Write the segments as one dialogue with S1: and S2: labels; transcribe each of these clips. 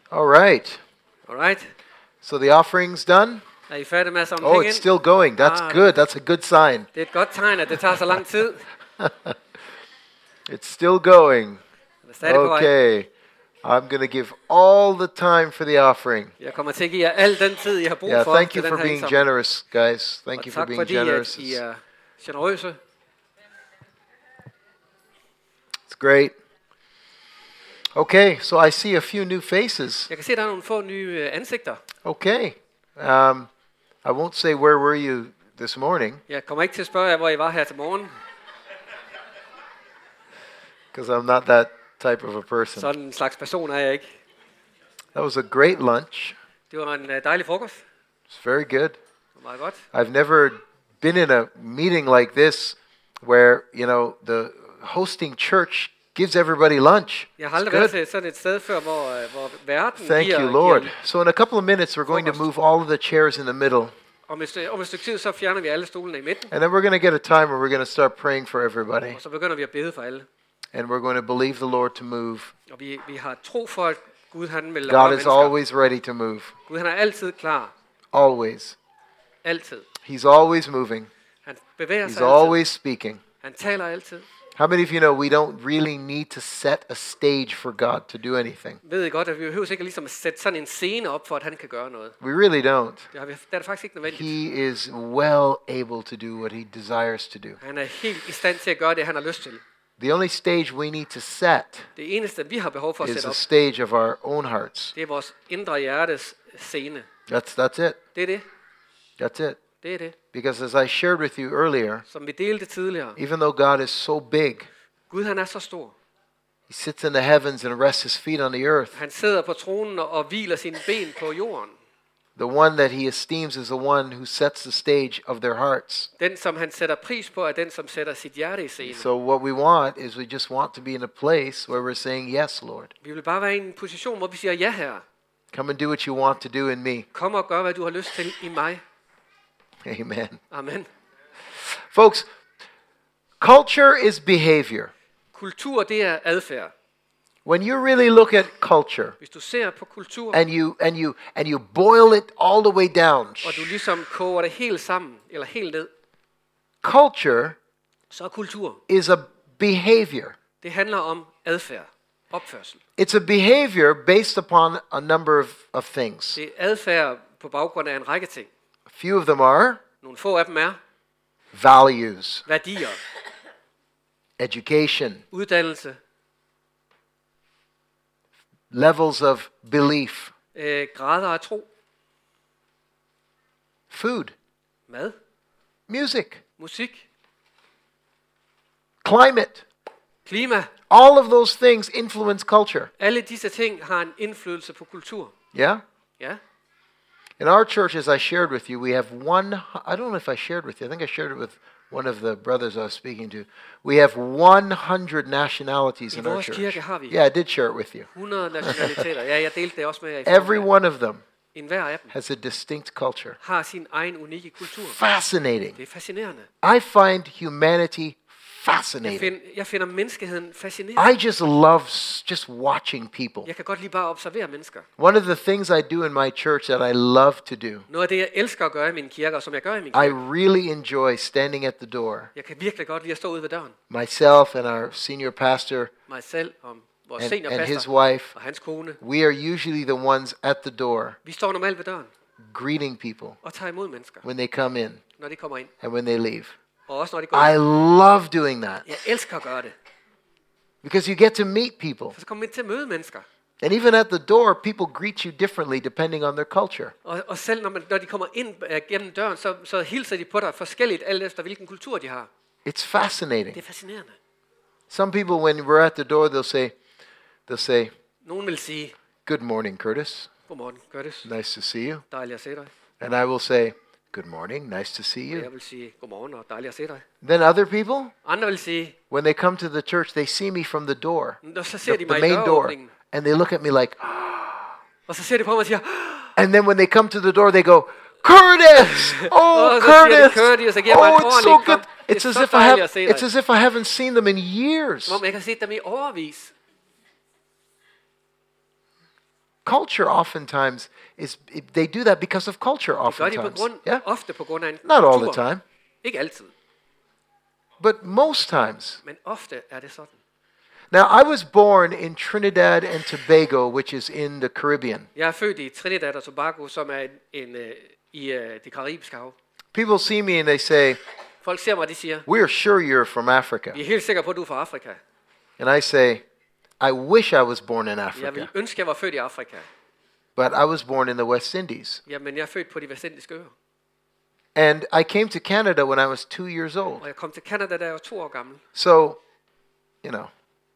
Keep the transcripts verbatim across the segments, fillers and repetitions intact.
S1: All right.
S2: All right.
S1: So the offering's done?
S2: Er I færdige med at samle
S1: Oh,
S2: penge
S1: it's
S2: ind?
S1: still going. That's
S2: Ah.
S1: good. That's a good sign.
S2: Det er et godt tegn, at det tager så lang tid.
S1: It's still going.
S2: Det er stadig på vej.
S1: Okay. I'm going to give all the time for the offering.
S2: Jeg kommer til at give jer al den tid, I har brug
S1: Yeah,
S2: for
S1: thank
S2: til
S1: you
S2: den
S1: for
S2: her
S1: being
S2: indsamling.
S1: generous, guys. Thank
S2: Og
S1: you for
S2: tak
S1: being
S2: fordi,
S1: generous.
S2: at I
S1: It's,
S2: er generøse.
S1: it's great. Okay, so I see a few new faces.
S2: Jeg kan se, at der er nogle få nye øh, ansigter.
S1: Okay. Um, I won't say where were you this morning,
S2: Jeg kommer ikke til at spørge jer, hvor I var her til morgen.
S1: because I'm not that type of a person.
S2: Sådan en slags person er jeg ikke.
S1: That was a great lunch.
S2: Det var en øh, dejlig frokost.
S1: It's very good.
S2: Det var meget godt.
S1: I've never been in a meeting like this where, you know, the hosting church gives everybody lunch.
S2: Jeg har
S1: It's
S2: aldrig været
S1: good.
S2: til sådan et sted før, hvor, øh, hvor verden
S1: Thank
S2: giver,
S1: you, Lord.
S2: giver...
S1: So in a couple of minutes, we're going to move all of the chairs in the middle.
S2: Om et, stykke, om et stykke tid, så fjerner vi alle stolene i midten.
S1: And then we're going to get a time where we're going to start praying for everybody.
S2: Og så begynder vi at bede for alle.
S1: And we're going to believe the Lord to move.
S2: Og vi, vi har tro for, at Gud han vil
S1: God
S2: røre
S1: is
S2: mennesker.
S1: always ready to move.
S2: Gud han er altid klar.
S1: Always.
S2: Altid.
S1: He's always moving.
S2: Han bevæger
S1: He's
S2: sig altid.
S1: always speaking.
S2: Han taler altid.
S1: How many of you know we don't really need to set a stage for God to do anything?
S2: Ved I godt, at vi behøver ikke ligesom at sætte sådan en scene op, for at han kan gøre noget.
S1: We really don't.
S2: Det, har vi, det er det faktisk ikke nødvendigt.
S1: He is well able to do what he desires to do.
S2: Han er helt i stand til at gøre det, han har lyst til.
S1: The only stage we need to set
S2: Det eneste, vi har behov for at
S1: is
S2: sætte
S1: a
S2: op,
S1: stage of our own hearts.
S2: det er vores indre hjertes scene.
S1: That's that's it.
S2: Det er det.
S1: That's it.
S2: Det er det.
S1: Because as I shared with you earlier,
S2: Som vi delte tidligere.
S1: even though God is so big,
S2: Gud han er så stor.
S1: he sits in the heavens and rests his feet on the earth.
S2: Han sidder på tronen og, og hviler sine ben på jorden.
S1: The one that he esteems is the one who sets the stage of their hearts.
S2: Den, som han sætter pris på, er den, som sætter sit hjerte i scenen.
S1: So what we want is we just want to be in a place where we're saying, yes, Lord.
S2: Vi vil bare være i en position, hvor vi siger, ja her.
S1: Come and do what you want to do in me.
S2: Kom og gør, hvad du har lyst til i mig.
S1: Amen.
S2: Amen.
S1: Folks, culture is behavior.
S2: Kultur, det er adfærd.
S1: When you really look at culture
S2: Hvis du ser på kultur,
S1: and you and you and you boil it all the way down,
S2: og du ligesom koger det helt sammen, eller helt ned,
S1: culture
S2: så er kultur.
S1: is a behavior.
S2: Det handler om adfærd, opførsel.
S1: It's a behavior based upon a number of, of things.
S2: Det er adfærd på baggrund af en række ting.
S1: A few of them are
S2: Nogle få af dem er
S1: values,
S2: værdier,
S1: education,
S2: uddannelse,
S1: levels of belief,
S2: øh, grader af tro,
S1: food,
S2: mad,
S1: music,
S2: musik,
S1: climate.
S2: klima.
S1: All of those things influence culture.
S2: Alle disse ting har en indflydelse på kultur.
S1: Yeah?
S2: Ja.
S1: In our church, as I shared with you, we have one, I don't know if I shared with you, I think I shared it with one of the brothers I was speaking to. We have one hundred nationalities
S2: I
S1: in our
S2: vores
S1: church.
S2: kirke har vi
S1: Yeah, I did share it with you.
S2: hundrede nationaliteter. Ja, jeg delte det også med jer. i
S1: Every
S2: formiddag.
S1: one of them
S2: En hver af dem
S1: has a distinct culture.
S2: har sin egen unikke kultur.
S1: Fascinating.
S2: Det er fascinerende.
S1: I find humanity
S2: Jeg,
S1: fascinating.
S2: find, jeg finder menneskeheden fascinerende.
S1: I just love s- just watching people.
S2: Jeg kan godt lide bare at observere mennesker.
S1: One of the things I do in my church that I love to do,
S2: Noget af det, jeg elsker at gøre i min kirke, og som jeg gør i min
S1: I
S2: kirke.
S1: really enjoy standing at the door.
S2: Jeg kan virkelig godt lide at stå ude ved døren.
S1: Myself and our senior pastor
S2: Mig selv og vores
S1: and, and his
S2: seniorpastor
S1: wife,
S2: og hans kone.
S1: we are usually the ones at the door
S2: Vi står normalt ved døren
S1: greeting people
S2: og tager imod mennesker,
S1: when they come in
S2: når de kommer ind.
S1: and when they leave.
S2: Og også når de går
S1: I
S2: ind.
S1: love doing that
S2: Jeg elsker at gøre det.
S1: because you get to meet people.
S2: For så kommer vi ind til at møde mennesker.
S1: And even at the door, people greet you differently depending on their culture.
S2: Og, og selv når, man, når de kommer ind uh, gennem døren, så, så hilser de på dig forskelligt, alt efter hvilken kultur de har.
S1: It's
S2: Det
S1: fascinating.
S2: er fascinerende.
S1: Some people, when we're at the door, they'll say, they'll say,
S2: Nogen vil sige,
S1: "Good morning, Curtis.
S2: godmorgen, Curtis.
S1: Nice to see you."
S2: Dejligt at se dig.
S1: And I will say, "Good morning, nice to see
S2: Og
S1: you."
S2: jeg vil sige, godmorgen og dejligt at se dig.
S1: Then other people,
S2: Andre vil sige,
S1: when they come to the church, they see me from the door,
S2: og så ser
S1: the,
S2: de
S1: the
S2: mig i
S1: main door,
S2: døråbningen.
S1: and they look at me like,
S2: Og så ser de på mig og siger,
S1: and then when they come to the door, they go, "Curtis! Oh,
S2: Og så siger de,
S1: Curtis!
S2: Curtis, og giver mig
S1: Oh,
S2: en
S1: it's so
S2: ordentlig
S1: good.
S2: kram. Det er
S1: It's as
S2: så
S1: if I
S2: dejligt
S1: have,
S2: at se
S1: it's
S2: dig.
S1: as if I haven't seen them in years."
S2: Som om jeg ikke har set dem i overvis.
S1: culture oftentimes is, they do that because of culture
S2: Det gør de på
S1: oftentimes.
S2: grund,
S1: Yeah?
S2: ofte på grund af en
S1: Not all the
S2: kultur.
S1: time,
S2: Ikke altid,
S1: but most times.
S2: men ofte er det sådan.
S1: Now, I was born in Trinidad and Tobago, which is in the Caribbean.
S2: Jeg er født i Trinidad og Tobago, som er en, en, uh, i uh, det karibiske hav.
S1: People see me and they say,
S2: Folk ser mig, og de siger,
S1: "We're sure you're from Africa."
S2: vi er helt sikre på, at du er fra Afrika.
S1: And I say, "I wish I was born in
S2: Jeg
S1: Africa,
S2: vil ønske, at jeg var født i Afrika.
S1: but I was born in the West Indies."
S2: Jamen, jeg er født på de vestindiske øer.
S1: And I came to Canada when I was two years old.
S2: Og jeg kom til Canada, da jeg var to år gammel.
S1: So, you know,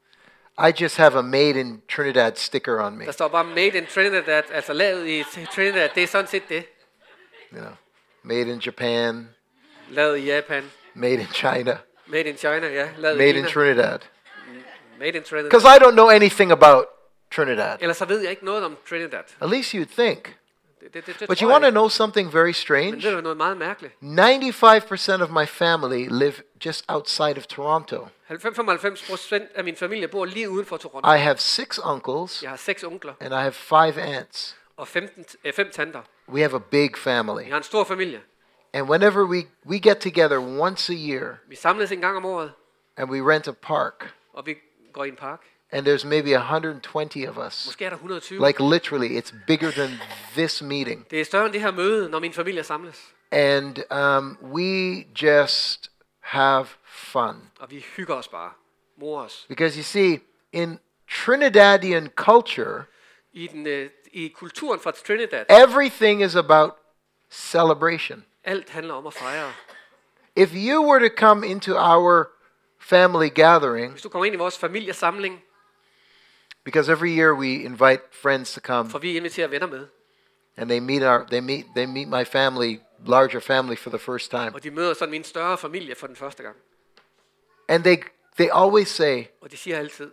S1: I just have a made in Trinidad sticker on me.
S2: Der står bare made in Trinidad, altså lavet i Trinidad. Det er sådan set det.
S1: You know, made in Japan,
S2: Lavet i Japan.
S1: made in China,
S2: Made in China, ja. Lavet i
S1: made
S2: Kina.
S1: in Trinidad.
S2: Made in Trinidad.
S1: Because I don't know anything about Trinidad.
S2: Ellers så ved jeg ikke noget om Trinidad.
S1: At least you'd think.
S2: Det, det, det, det
S1: But
S2: tror
S1: you
S2: jeg
S1: want to
S2: ikke.
S1: know something very
S2: Men
S1: strange?
S2: det er noget meget mærkeligt.
S1: ninety-five percent of my family live just outside of Toronto.
S2: femoghalvfems procent af min familie bor lige uden for Toronto.
S1: I have six uncles
S2: Jeg har seks onkler
S1: and I have five aunts.
S2: og femten, øh, fem tanter.
S1: We have a big family.
S2: Jeg har en stor familie.
S1: And whenever we, we get together once a year
S2: Vi samles en gang om året,
S1: and we rent a park,
S2: og vi går i en park.
S1: and there's maybe one hundred twenty of us,
S2: Måske er der et hundrede og tyve.
S1: like literally, it's bigger than this meeting.
S2: Det er større end det her møde, når min familie samles.
S1: And um, we just have fun.
S2: Og vi hygger os bare. Mor os.
S1: Because you see, in Trinidadian culture,
S2: I, den, øh, I kulturen fra Trinidad,
S1: everything is about celebration.
S2: alt handler om at fejre.
S1: If you were to come into our family gathering,
S2: Hvis du kommer ind i vores familiesamling,
S1: because every year we invite friends to come,
S2: for vi inviterer venner med,
S1: and they meet our they meet they meet my family, larger family for the first time,
S2: og de møder sådan min større familie for den første gang.
S1: and they they always say,
S2: Og de siger altid,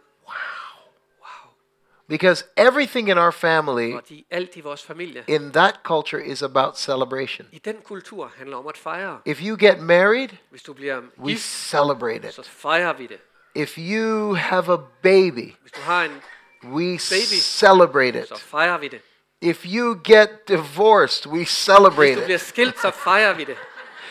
S1: because everything in our family
S2: fordi alt i vores familie,
S1: in that culture is about celebration.
S2: i den kultur handler om at fejre.
S1: If you get married,
S2: Hvis du bliver
S1: we
S2: gift,
S1: celebrate
S2: så
S1: it.
S2: fejrer vi det.
S1: If you have a baby,
S2: Hvis du har en,
S1: we celebrate it.
S2: så fejrer vi det.
S1: If you get divorced, we
S2: Hvis
S1: celebrate
S2: du
S1: it.
S2: bliver skilt, så fejrer vi det.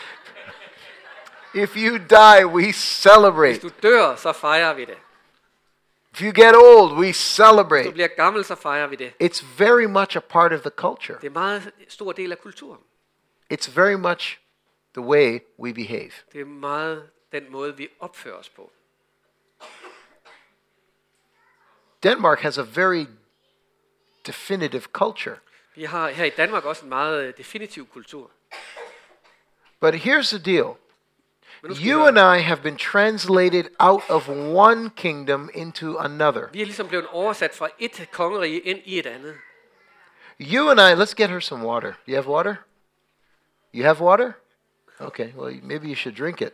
S1: If you die, we
S2: Hvis
S1: celebrate.
S2: du dør, så fejrer vi det.
S1: If you get old, we
S2: Hvis du
S1: celebrate.
S2: bliver gammel, så fejrer vi det.
S1: It's very much a part of the culture.
S2: Det er en meget stor del af kulturen.
S1: It's very much the way we behave.
S2: Det er meget den måde, vi opfører os på.
S1: Denmark has a very definitive culture.
S2: Vi har her i Danmark også en meget øh, definitiv kultur.
S1: But here's the deal.
S2: Men nu skal
S1: You
S2: vi
S1: and
S2: høre.
S1: I have been translated out of one kingdom into another.
S2: Vi er ligesom blevet oversat fra et kongerige ind i et andet.
S1: You and I, let's get her some water. You have water? You have water? Okay, well, maybe you should drink it.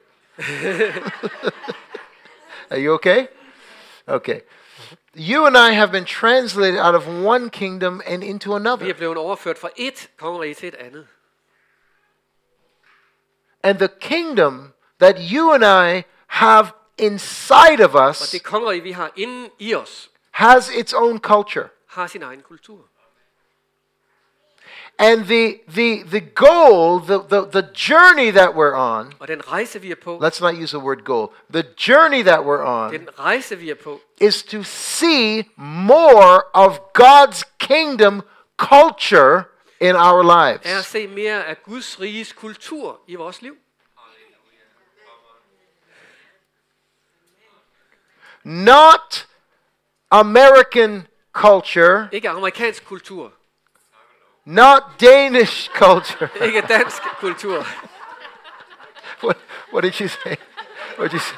S1: Are you okay? Okay. You and I have been translated out of one kingdom and into
S2: Vi er
S1: another.
S2: blevet overført fra et kongerige til et andet.
S1: And the kingdom that you and I have inside of
S2: Og
S1: us
S2: det kongerige, vi har inde i os,
S1: has its own culture.
S2: har sin egen kultur.
S1: And the, the, the goal, the, the, the journey that we're on,
S2: Og den rejse, vi er på,
S1: let's not use the word goal, the journey that we're on
S2: den rejse, vi er på,
S1: is to see more of God's kingdom culture in our
S2: er at
S1: lives.
S2: se mere af Guds riges kultur i vores liv.
S1: Not American culture,
S2: Ikke amerikansk kultur,
S1: not Danish culture.
S2: ikke dansk kultur.
S1: What, what did you say? What did you say?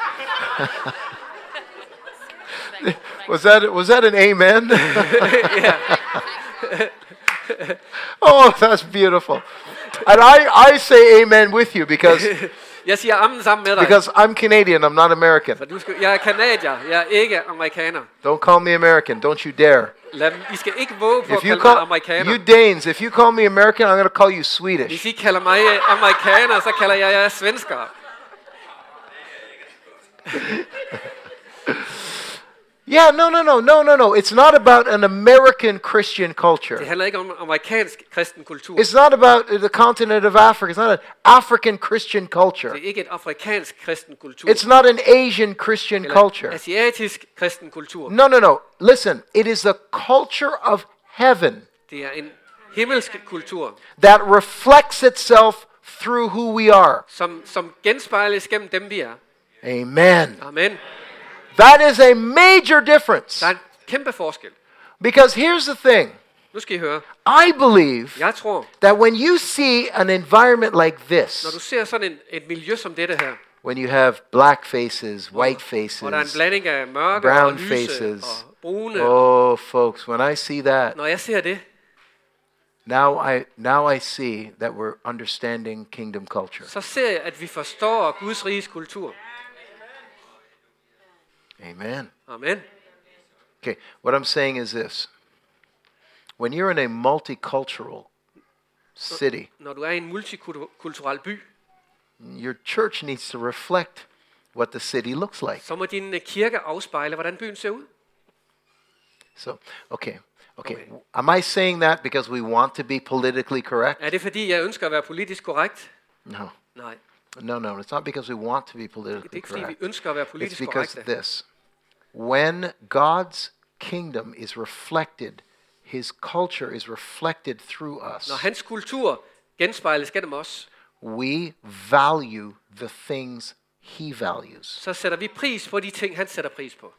S1: Was that was that an amen? Oh, that's beautiful. And I, I say amen with you because
S2: Jeg siger amen sammen med dig.
S1: because I'm Canadian, I'm not American.
S2: For du skal, jeg er kanadier, jeg er ikke amerikaner.
S1: Don't call me American, don't you dare.
S2: Lad, I skal ikke våge på at
S1: If you
S2: kalde mig
S1: call
S2: amerikaner.
S1: you Danes, if you call me American, I'm going to call you
S2: Hvis
S1: Swedish.
S2: I kalder mig øh, amerikaner, så kalder jeg jer svensker.
S1: Yeah, no, no, no, no, no, no. It's not about an American Christian culture.
S2: Det handler ikke om amerikansk kristen kultur.
S1: It's not about the continent of Africa. It's not an African Christian culture.
S2: Det er ikke et afrikansk kristen kultur.
S1: It's not an Asian Christian
S2: Eller
S1: culture.
S2: asiatisk kristen kultur.
S1: No, no, no. Listen, it is the culture of heaven
S2: Det er en himmelsk kultur,
S1: that reflects itself through who we are.
S2: som, som genspejles gennem dem, vi er.
S1: Amen.
S2: Amen.
S1: That is a major difference.
S2: Der er en kæmpe forskel.
S1: Because here's the thing.
S2: Nu skal I høre.
S1: I believe
S2: Jeg tror,
S1: that when you see an environment like this,
S2: når du ser sådan en, et miljø som dette her,
S1: when you have black faces, white
S2: hvor der er en
S1: faces,
S2: blanding af mørke
S1: brown
S2: og lyse
S1: faces.
S2: og brune.
S1: Oh, folks, when I see that,
S2: Når jeg ser det,
S1: now I now I see that we're understanding kingdom culture.
S2: så ser jeg, at vi forstår Guds riges kultur.
S1: Amen.
S2: Amen.
S1: Okay, what I'm saying is this. When you're in a multicultural city,
S2: Når du er i en multikulturel by,
S1: your church needs to reflect what the city looks like.
S2: så må din øh, kirke afspejle, hvordan byen ser ud.
S1: So, okay, okay.
S2: Okay.
S1: Am I saying that because we want to be politically correct?
S2: Er det fordi, jeg ønsker at være politisk korrekt?
S1: No.
S2: Nej,
S1: No, no, it's not because we want to be
S2: det er
S1: politically
S2: ikke fordi, vi
S1: correct.
S2: ønsker at være
S1: It's
S2: politisk
S1: because
S2: korrekte.
S1: this. When God's kingdom is reflected, his culture is reflected through us.
S2: Når hans kultur genspejles gennem os,
S1: We value the things he values,
S2: så sætter vi pris på de ting, han sætter pris på.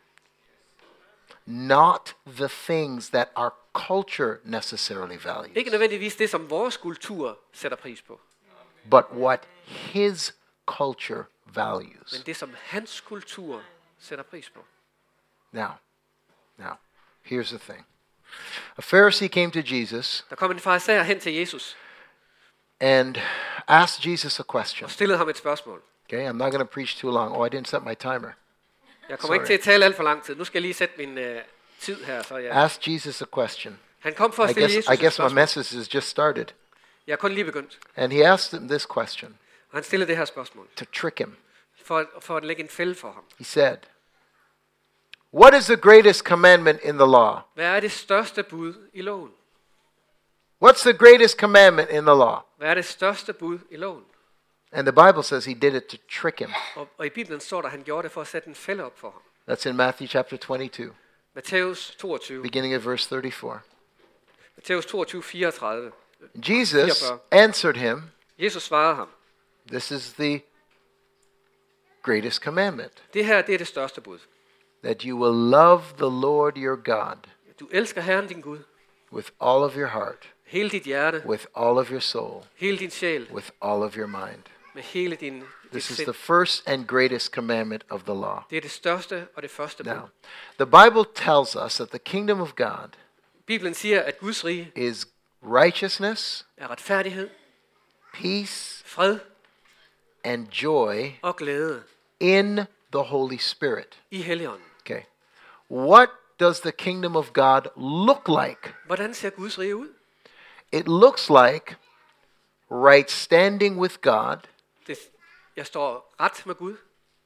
S1: not the things that our culture necessarily values,
S2: Ikke nødvendigvis det, som vores kultur sætter pris på,
S1: but what his culture values.
S2: men det, som hans kultur sætter pris på.
S1: Now, now, here's the thing. A Pharisee came to Jesus
S2: Der kom en farisæer hen til Jesus
S1: and asked Jesus a question.
S2: og stillede ham et spørgsmål.
S1: Okay, I'm not going to preach too long. Oh, I didn't set my timer.
S2: Jeg kommer ikke til at tale alt for lang tid. Nu skal jeg lige sætte min øh, tid her. Så jeg...
S1: Ask Jesus a question.
S2: Han kom for at
S1: I
S2: stille
S1: guess,
S2: Jesus
S1: I
S2: et
S1: guess my
S2: spørgsmål.
S1: message has just started.
S2: Jeg er kun lige begyndt.
S1: And he asked him this question
S2: Og han stillede det her spørgsmål
S1: to trick him.
S2: for, for at lægge en fælde for ham.
S1: He said, "What is the greatest commandment in the law?"
S2: Hvad er det største bud i loven?
S1: What's the greatest commandment in the law?
S2: Hvad er det største bud i loven?
S1: And the Bible says he did it to trick him.
S2: Og, og i Bibelen står der, at han gjorde det for at sætte en fælde op for ham.
S1: That's in Matthew chapter twenty-two,
S2: Matthæus toogtyve.
S1: beginning of verse thirty-four.
S2: Matthæus toogtyve, fireogtredive.
S1: Jesus
S2: forty-four.
S1: answered him,
S2: Jesus svarede ham.
S1: "This is the greatest commandment,
S2: Det her, det er det største bud.
S1: that you will love the Lord your God
S2: Du elsker Herren din Gud.
S1: with all of your heart,
S2: Hele dit hjerte.
S1: with all of your soul,
S2: Hele din sjæl.
S1: with all of your mind."
S2: Med hele din dit
S1: This is
S2: sind.
S1: the first and greatest commandment of the law.
S2: Det er det største og det første bud.
S1: Now, the Bible tells us that the kingdom of God
S2: Bibelen siger, at Guds rige
S1: is righteousness,
S2: er retfærdighed,
S1: peace,
S2: fred
S1: and joy
S2: og glæde
S1: in the Holy Spirit.
S2: i Helligånden.
S1: Okay. What does the kingdom of God look like?
S2: Hvordan ser Guds rige ud?
S1: It looks like right standing with God.
S2: Det, jeg står ret med Gud.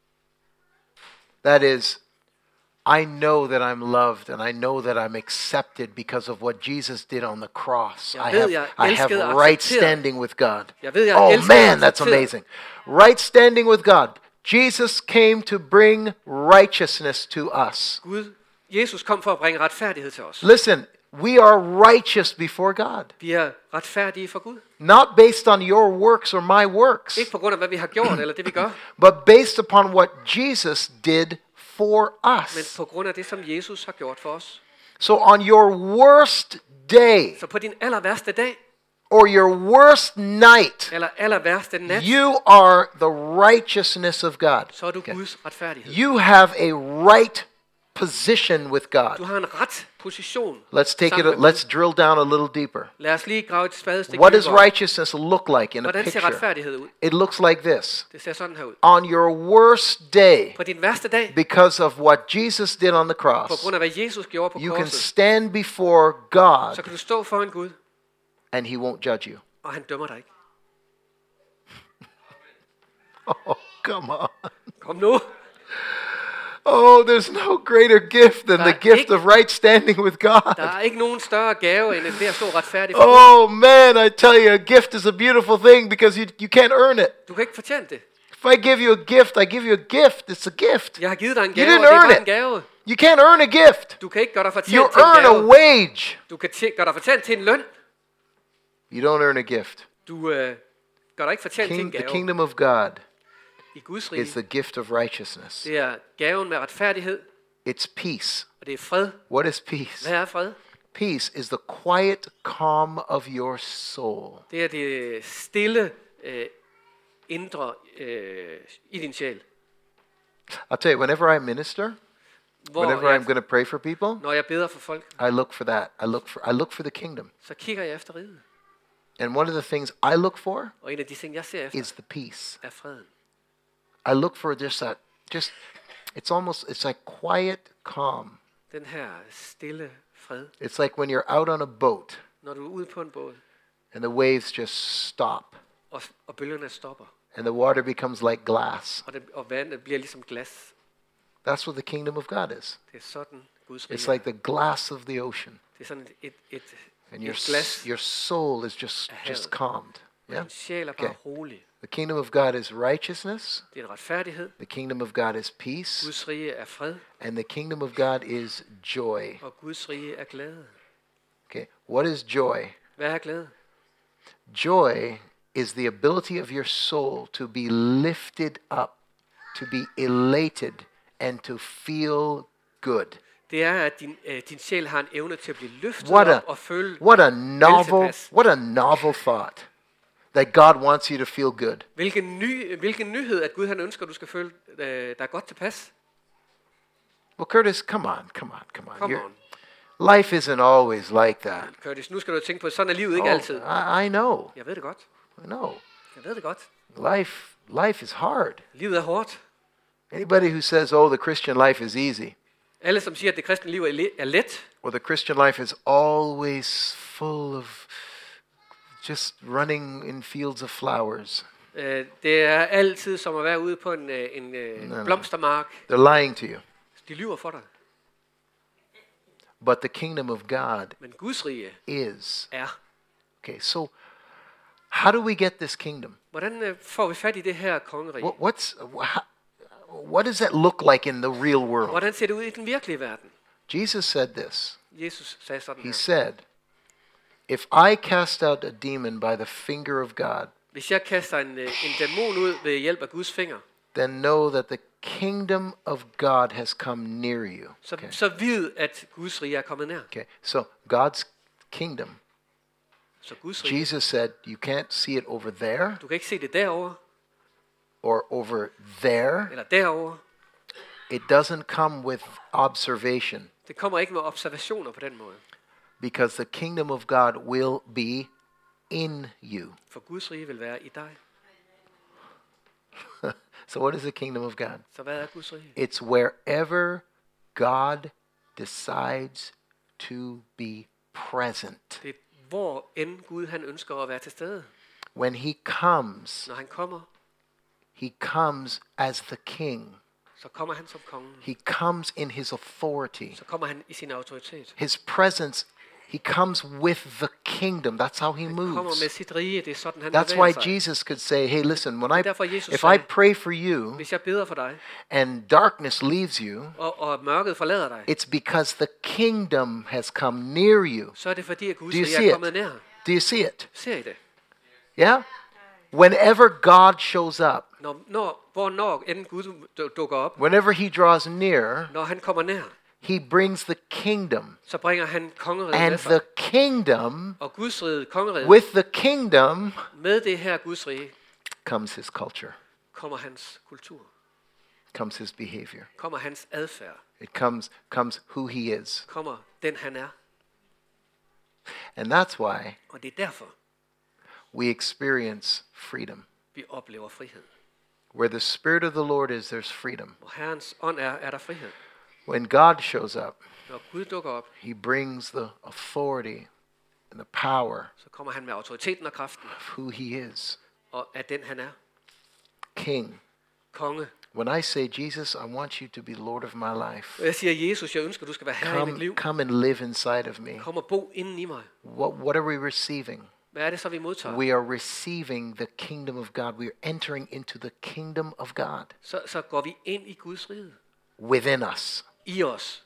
S1: That is, I know that I'm loved and I know that I'm accepted because of what Jesus did on the cross.
S2: Jeg
S1: I
S2: ved,
S1: have,
S2: jeg
S1: I
S2: elsket
S1: have
S2: og
S1: right
S2: accepteret.
S1: standing with God.
S2: Jeg ved, jeg
S1: Oh
S2: elsket og
S1: man, that's
S2: accepteret.
S1: amazing. Right standing with God. Jesus came to bring righteousness to us.
S2: Gud, Jesus kom for at bringe retfærdighed til os.
S1: Listen, we are righteous before God.
S2: Vi er retfærdige for Gud.
S1: Not based on your works or my works,
S2: Ikke på grund af, hvad vi har gjort, eller det vi gør,
S1: but based upon what Jesus did for
S2: men
S1: us.
S2: på grund af det, som Jesus har gjort for os.
S1: So on your worst day
S2: Så på din aller værste dag,
S1: or your worst night,
S2: eller aller værste nat,
S1: you are the righteousness of God.
S2: så er du
S1: Okay.
S2: Guds retfærdighed.
S1: You have a right position with
S2: Du
S1: God.
S2: har en ret position.
S1: Let's take it.
S2: sammen med Gud.
S1: Let's drill down a little deeper.
S2: Lad os lige grave et spadestik
S1: What does
S2: dybere.
S1: righteousness look like in a
S2: Hvordan ser
S1: picture?
S2: retfærdighed ud?
S1: It looks like this.
S2: Det ser sådan her ud.
S1: On your worst day,
S2: På din værste dag,
S1: because of what Jesus did on the
S2: på
S1: cross,
S2: grund af hvad Jesus gjorde på
S1: you can
S2: korset,
S1: stand before
S2: så
S1: God
S2: kan du stå foran Gud,
S1: and he won't judge you.
S2: og han dømmer dig ikke.
S1: Oh, come on.
S2: Kom nu.
S1: Oh, there's no greater gift than
S2: Der
S1: the
S2: er
S1: gift
S2: ikke-
S1: of right standing with God.
S2: Der er ikke nogen større gave, end det at stå retfærdig for Gud.
S1: Oh man, I tell you, a gift is a beautiful thing because you, you can't earn it.
S2: Du kan ikke fortjene det.
S1: If I give you a gift, I give you a gift. It's a gift.
S2: Jeg har givet dig en
S1: You
S2: gave,
S1: didn't
S2: og det er
S1: earn
S2: bare en
S1: it.
S2: gave.
S1: You can't earn a gift.
S2: Du kan ikke gøre dig
S1: You
S2: fortjent til en
S1: earn a
S2: gave.
S1: wage.
S2: Du kan tje- gøre dig fortjent til en løn.
S1: You don't earn a gift.
S2: Du øh, gør dig ikke fortjent til en
S1: King, the
S2: gave.
S1: kingdom of God
S2: I Guds
S1: is
S2: rige,
S1: the gift of righteousness.
S2: det er gaven med retfærdighed,
S1: It's peace.
S2: og det er fred.
S1: What is peace?
S2: Hvad er fred?
S1: Peace is the quiet calm of your soul.
S2: Det er det stille øh, indre øh, i din sjæl.
S1: I'll tell you, whenever I minister,
S2: Hvor
S1: whenever I'm
S2: jeg,
S1: going to pray for people,
S2: når jeg beder for folk,
S1: I look for that. I look for I look for the kingdom.
S2: så kigger jeg efter riget.
S1: And one of the things I look for
S2: Og en af de ting, jeg ser efter,
S1: is the peace.
S2: er freden.
S1: I look for just that just it's almost it's like quiet calm.
S2: Den her stille fred.
S1: It's like when you're out on a boat
S2: Når du er ude på en båd,
S1: and the waves just stop
S2: og, og bølgerne stopper,
S1: and the water becomes like glass.
S2: og, det, og vandet bliver ligesom glas.
S1: That's what the kingdom of God is.
S2: Det er sådan, Guds rige
S1: It's
S2: er.
S1: like the glass of the ocean.
S2: Det er sådan et, et, et,
S1: And your
S2: et glas,
S1: s- your soul is just
S2: af
S1: just
S2: havet.
S1: calmed.
S2: og
S1: Yeah.
S2: din sjæl er bare
S1: Okay.
S2: rolig.
S1: The kingdom of God is righteousness.
S2: Det er en retfærdighed.
S1: The kingdom of God is peace.
S2: Guds rige er fred,
S1: And the kingdom of God is joy.
S2: og Guds rige er glæde.
S1: Okay. What is joy?
S2: Hvad er glæde?
S1: Joy is the ability of your soul to be lifted up, to be elated, and to feel good.
S2: Det er, at din, øh, din sjæl har en evne til at blive løftet
S1: What a
S2: op og føle
S1: what a novel
S2: tilpas.
S1: what a novel thought that God wants you to feel good.
S2: Hvilken, ny, hvilken nyhed, at Gud han ønsker, at du skal føle øh, dig godt tilpas.
S1: Well, Curtis, come on, come on, come on.
S2: Come
S1: You're-
S2: on.
S1: Life isn't always like that.
S2: Curtis, nu skal du tænke på, at sådan er livet ikke
S1: Oh,
S2: altid.
S1: I, I know.
S2: Jeg ved det godt.
S1: I know.
S2: Jeg ved det godt.
S1: Life life is hard.
S2: Livet er hårdt.
S1: Anybody who says, "Oh, the Christian life is easy,"
S2: Alle, som siger, at det kristne liv er, le- er let,
S1: or the Christian life is always full of just running in fields of flowers,
S2: øh, det er altid som at være ude på en, øh, en øh,
S1: nej.
S2: blomstermark.
S1: they're lying to you.
S2: De lyver for dig.
S1: But the kingdom of God
S2: Men Guds rige
S1: is.
S2: er.
S1: Okay, so how do we get this kingdom?
S2: Hvordan øh, får vi fat i det her kongerige?
S1: What, what's wha- what does that look like in the real world?
S2: Hvordan ser det ud i den virkelige verden?
S1: Jesus said this.
S2: Jesus sagde sådan
S1: He
S2: her.
S1: said, "If I cast out a demon by the finger of God,
S2: Hvis jeg kaster en, øh, en dæmon ud ved hjælp af Guds finger,
S1: then know that the kingdom of God has come near you."
S2: så,
S1: Okay.
S2: så vid, at Guds rige er kommet nær.
S1: Okay. So God's kingdom.
S2: Så Guds rige,
S1: Jesus said, "You can't see it over there
S2: du kan ikke se det derovre,
S1: or over there.
S2: eller derovre.
S1: It doesn't come with observation,
S2: Det kommer ikke med observationer på den måde.
S1: because the kingdom of God will be in you."
S2: For Guds rige vil være i dig.
S1: So what is the kingdom of God?
S2: Så hvad er Guds rige?
S1: It's wherever God decides to be present.
S2: Det er hvor end Gud han ønsker at være til stede.
S1: When he comes,
S2: Når han kommer,
S1: he comes as the king.
S2: så kommer han som kongen.
S1: He comes in his authority.
S2: Så kommer han i sin autoritet.
S1: His presence, he comes with the kingdom. That's how he
S2: Han kommer
S1: moves.
S2: med sit rige. Det er sådan, han
S1: That's
S2: bevæger
S1: why
S2: sig.
S1: Jesus could say, "Hey, listen, when I
S2: Derfor Jesus
S1: if I
S2: sagde,
S1: pray for you
S2: Hvis jeg beder for dig,
S1: and darkness leaves you,
S2: og, og mørket forlader dig,
S1: it's because the kingdom has come near you."
S2: så er det fordi, at Guds
S1: Do you
S2: rige
S1: see
S2: er
S1: it?
S2: kommet nær.
S1: Do you see it?
S2: Ser I det?
S1: Yeah? Whenever God shows up,
S2: Når, når, hvor når end Gud du- dukker op,
S1: whenever he draws near,
S2: når han kommer nær,
S1: he brings the kingdom.
S2: så bringer han kongeriget
S1: And
S2: med
S1: the
S2: sig.
S1: kingdom,
S2: Og Guds rige, kongeriget,
S1: with the kingdom,
S2: med det her Guds rige,
S1: comes his culture,
S2: kommer hans kultur,
S1: comes his behavior.
S2: kommer hans adfærd,
S1: It comes comes who he is.
S2: kommer den han er.
S1: And that's why
S2: Og det er derfor,
S1: we experience freedom.
S2: vi oplever frihed.
S1: Where the Spirit of the Lord is, there's freedom.
S2: Hvor Herrens ånd er, er der frihed.
S1: When God shows up,
S2: Når Gud dukker op,
S1: he brings the authority and the power
S2: så kommer han med autoriteten og kraften,
S1: of who he is.
S2: og af den han er.
S1: King,
S2: Konge,
S1: When I say, Jesus, I want you to be Lord of my life.
S2: Og jeg siger, Jesus, jeg ønsker, du skal være herre i mit
S1: Come,
S2: liv.
S1: come and live inside of me.
S2: Kom og bo inden i mig.
S1: What, what are we receiving?
S2: Hvad er det så, vi modtager?
S1: We are receiving the kingdom of God. We are entering into the kingdom of God
S2: Så, så går vi ind i Guds rige.
S1: within us.
S2: I os.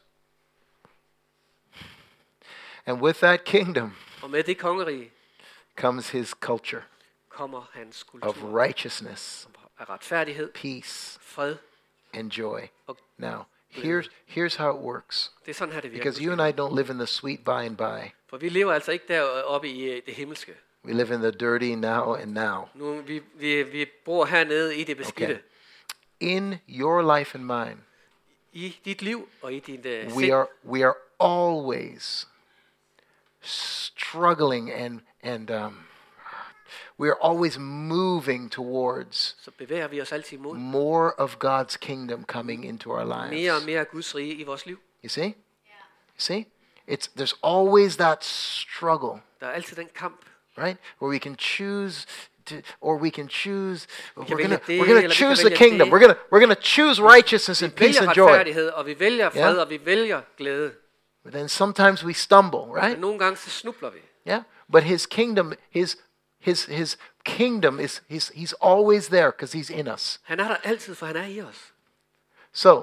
S1: And with that kingdom
S2: Og med det kongerige
S1: comes his culture
S2: kommer hans
S1: of
S2: kultur
S1: righteousness,
S2: af retfærdighed,
S1: peace,
S2: fred.
S1: and joy.
S2: Og
S1: Now, here's, here's how it works.
S2: det er sådan her, det virker.
S1: Because you and I don't live in the sweet by and by.
S2: For vi lever altså ikke deroppe i øh, det himmelske.
S1: We live in the dirty now and now.
S2: Nu, vi, vi, vi bor hernede i det beskidte.
S1: Okay. In your life and mine,
S2: I dit liv og i din uh,
S1: we
S2: sind.
S1: are we are always struggling and and um, we are always moving towards
S2: Så bevæger vi os altid imod
S1: more of God's kingdom coming into our
S2: mere og
S1: lives.
S2: mere af Guds rige i vores liv.
S1: You see? You see? It's there's always that struggle,
S2: Der er altid den kamp.
S1: right? Where we can choose to, or we can choose we're
S2: kan
S1: gonna
S2: vælge det,
S1: we're gonna
S2: eller vi
S1: choose
S2: kan
S1: the
S2: vælge
S1: kingdom.
S2: det.
S1: We're gonna we're gonna choose righteousness and
S2: Vi
S1: peace
S2: vælger
S1: and joy.
S2: retfærdighed, og vi vælger fred,
S1: Ja.
S2: og vi vælger glæde.
S1: But then sometimes we stumble,
S2: Men
S1: right?
S2: nogle gange så snubler vi.
S1: Yeah. But his kingdom, his his his kingdom is he's he's always there because he's in us.
S2: Han er der altid, for han er i os.
S1: So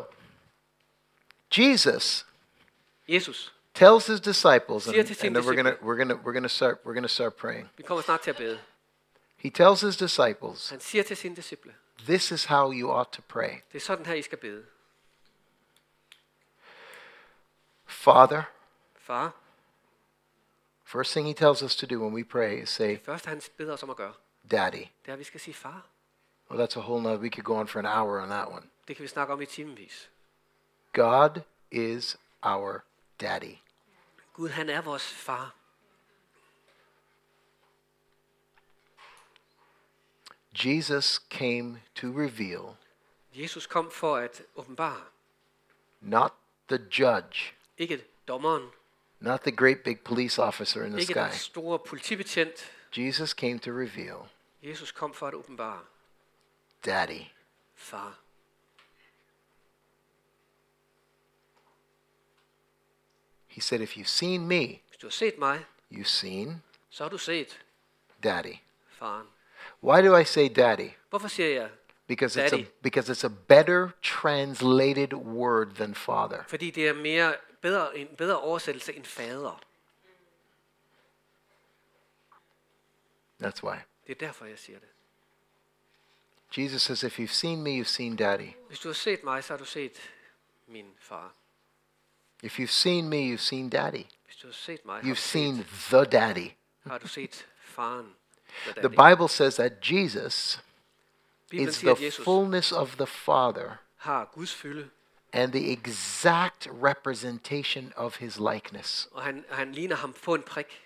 S1: Jesus
S2: Jesus,
S1: tells his disciples, and,
S2: Siger til sine
S1: and then we're gonna
S2: disciple.
S1: we're gonna we're gonna start we're gonna start praying.
S2: vi kommer snart til at bede.
S1: He tells his disciples,
S2: Han siger til sine disciple,
S1: this is how you ought to pray.
S2: det er sådan her, I skal bede.
S1: Father,
S2: Far,
S1: first thing he tells us to do when we pray is say,
S2: det første han beder os om at gøre,
S1: Daddy.
S2: det er, at vi skal sige far.
S1: Well, that's a whole nother. We could go on for an hour on that one.
S2: Det kan vi snakke om i timevis.
S1: God is our daddy.
S2: Gud, han er vores far.
S1: Jesus came to reveal,
S2: Jesus kom for at åbenbare.
S1: not the judge,
S2: Ikke dommeren,
S1: not the great big police officer in the
S2: ikke
S1: sky.
S2: den store politibetjent.
S1: Jesus came to reveal,
S2: Jesus kom for at åbenbare.
S1: Daddy.
S2: Far.
S1: He said, if you've seen me,
S2: Hvis du har set mig,
S1: you've seen
S2: så har du set
S1: Daddy.
S2: faren.
S1: Why do I say daddy?
S2: Hvorfor siger jeg?
S1: Because it's a
S2: Daddy.
S1: because it's a better translated word than father.
S2: Fordi det er mere bedre, en bedre oversættelse end fader.
S1: That's why.
S2: Det er derfor, jeg siger det.
S1: Jesus says, if you've seen me, you've seen daddy.
S2: Hvis du har set mig, så har du set min far.
S1: If you've seen me, you've seen daddy.
S2: Hvis du har set mig, har
S1: You've
S2: du
S1: seen
S2: set,
S1: the daddy.
S2: har du set faren. The
S1: The
S2: daddy.
S1: Bible says that Jesus
S2: Bibelen
S1: is
S2: siger, at
S1: the
S2: Jesus
S1: fullness of the Father
S2: har Guds fylde,
S1: and the exact representation of his likeness.
S2: og han, han ligner ham på en prik.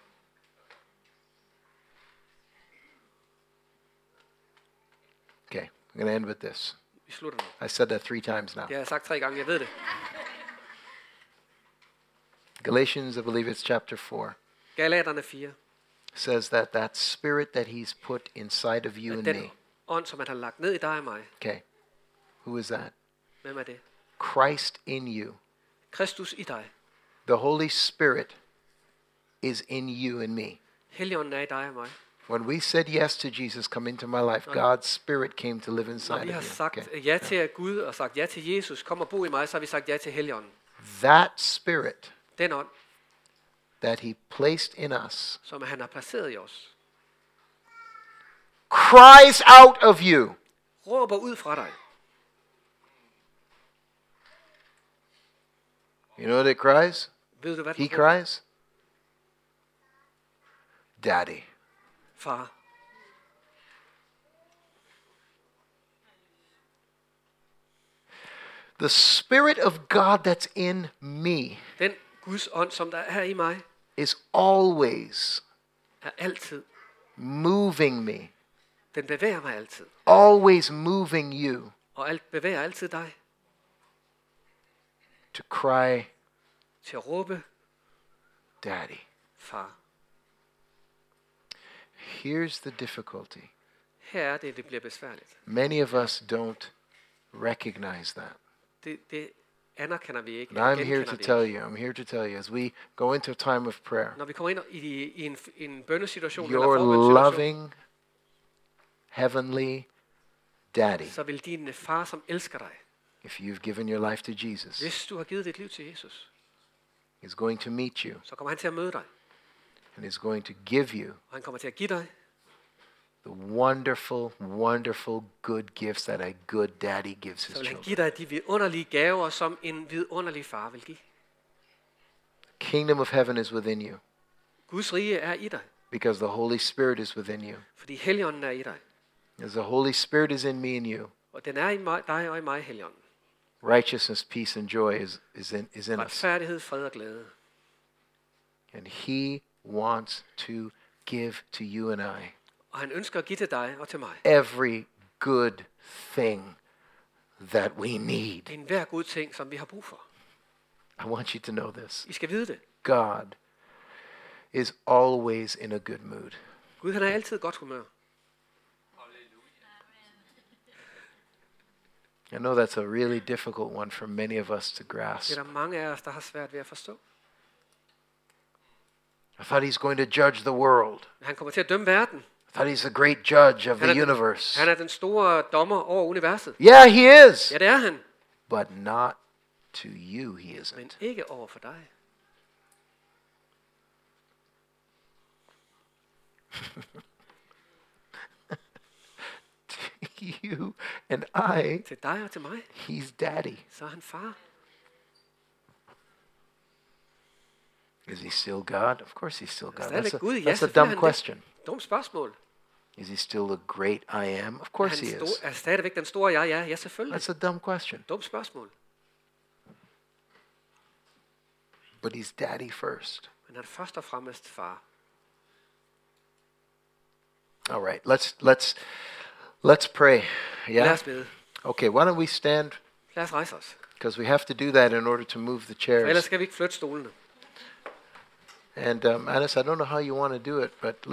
S1: Okay, I'm going to end with this.
S2: Vi slutter nu.
S1: I said that three times now.
S2: Det har jeg sagt tre gange, jeg ved det.
S1: Galatians, I believe it's chapter four,
S2: Galaterne fire.
S1: says that that spirit that he's put inside of you
S2: At
S1: and
S2: den
S1: me.
S2: ånd, som han har lagt ned i dig og mig.
S1: Okay, who is that?
S2: Hvem er det?
S1: Christ in you.
S2: Kristus i dig.
S1: The Holy Spirit is in you and me.
S2: Helligånden er i dig og mig.
S1: When we said yes to Jesus, come into my life, God's Spirit came to live
S2: Når
S1: inside
S2: vi har
S1: of you.
S2: sagt
S1: Okay.
S2: ja til Gud og sagt ja til Jesus, kom og bo i mig, så har vi sagt ja til Helligånden.
S1: That Spirit
S2: Den ånd,
S1: that he placed in us
S2: som han har placeret i os,
S1: cries out of you.
S2: råber ud fra dig.
S1: You know what it cries?
S2: Ved du hvad
S1: He
S2: den råber?
S1: cries, Daddy.
S2: Far.
S1: The Spirit of God that's in me
S2: Den Guds ånd, som der er i mig,
S1: is always
S2: er altid.
S1: moving me,
S2: Den bevæger mig altid.
S1: always moving you
S2: Og alt bevæger altid dig
S1: to cry,
S2: til at råbe,
S1: Daddy.
S2: far.
S1: Here's the difficulty.
S2: Her er det, det bliver besværligt.
S1: Many of us don't recognize that.
S2: Det, det anerkender vi ikke.
S1: And I'm
S2: det
S1: here
S2: genkender
S1: to
S2: vi
S1: tell
S2: ikke.
S1: you, I'm here to tell you, as we go into a time of prayer,
S2: Når vi kommer ind i, i en, i en bønnesituation eller
S1: your
S2: forbønssituation,
S1: loving, heavenly daddy,
S2: så vil din far, som elsker dig,
S1: if you've given your life to Jesus,
S2: hvis du har givet dit liv til Jesus,
S1: is going to meet you
S2: så kommer han til at møde dig.
S1: and is going to give you
S2: Og han kommer til at give dig
S1: the wonderful, wonderful good gifts that a good daddy gives
S2: Så
S1: his
S2: vil han
S1: children.
S2: give dig de vidunderlige gaver, som en vidunderlig far vil give.
S1: Kingdom of heaven is within you
S2: Guds rige er i dig,
S1: because the Holy Spirit is within you.
S2: fordi Helligånden er i dig.
S1: As the Holy Spirit is in me and you,
S2: Og den er i mig, dig og i mig, Helligånden.
S1: righteousness, peace, and joy is, is, in, is in us.
S2: Retfærdighed, fred og glæde.
S1: And he wants to give to you and I
S2: Og han ønsker at give til dig og til mig
S1: every good thing that we need.
S2: en hver god ting, som vi har brug for.
S1: I want you to know this.
S2: I skal vide det.
S1: God is always in a good mood.
S2: Gud, han er altid i godt humør.
S1: I know that's a really difficult one for many of us to
S2: Det
S1: grasp.
S2: er der mange af os, der har svært ved at forstå.
S1: I thought he's going to judge the world.
S2: Han kommer til at dømme verden.
S1: I thought he's the great judge of
S2: Han er,
S1: the
S2: den,
S1: universe.
S2: han er den store dommer over universet.
S1: Yeah, he is.
S2: Ja, det er han.
S1: But not to you, he
S2: Men
S1: isn't.
S2: ikke over for dig.
S1: To you and I,
S2: Til dig og til mig,
S1: he's daddy.
S2: så er han far.
S1: Is he still God? Of course he's still God.
S2: Stadigvæk
S1: That's a,
S2: Gud, ja,
S1: that's a
S2: selvfølgelig er
S1: dumb
S2: han det.
S1: question.
S2: Dumt spørgsmål.
S1: Is he still the great I am? Of
S2: Er
S1: course
S2: han
S1: he
S2: sto-
S1: is.
S2: er stadigvæk den store jeg? Ja, ja, selvfølgelig.
S1: That's a dumb question.
S2: Dumt spørgsmål.
S1: But he's daddy first.
S2: Men han er først og fremmest far.
S1: All right, let's let's let's pray.
S2: Lad
S1: Yeah.
S2: os bede.
S1: Okay, why don't we stand?
S2: Lad os rejse os.
S1: Because we have to do that in order to move the
S2: For ellers
S1: chairs.
S2: skal vi ikke flytte stolene.
S1: And um, Anis, I don't know how you want to do it, but